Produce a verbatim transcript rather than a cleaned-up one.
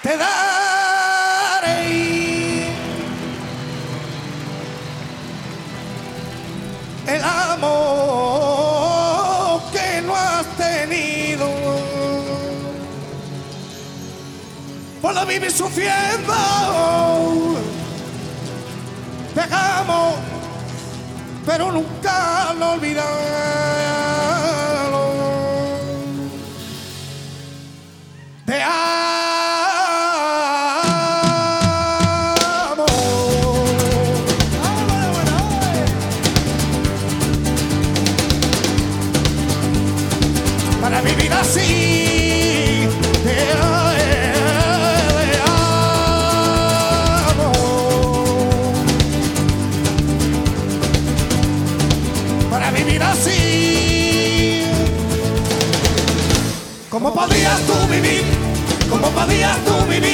te daré el amor que no has tenido. Por lo vivir sufriendo, dejamos, pero nunca lo olvidamos. Te amo. Para vivir así, te amo. Para vivir así. ¿Cómo podías tú vivir? ¿Cómo podías tú vivir?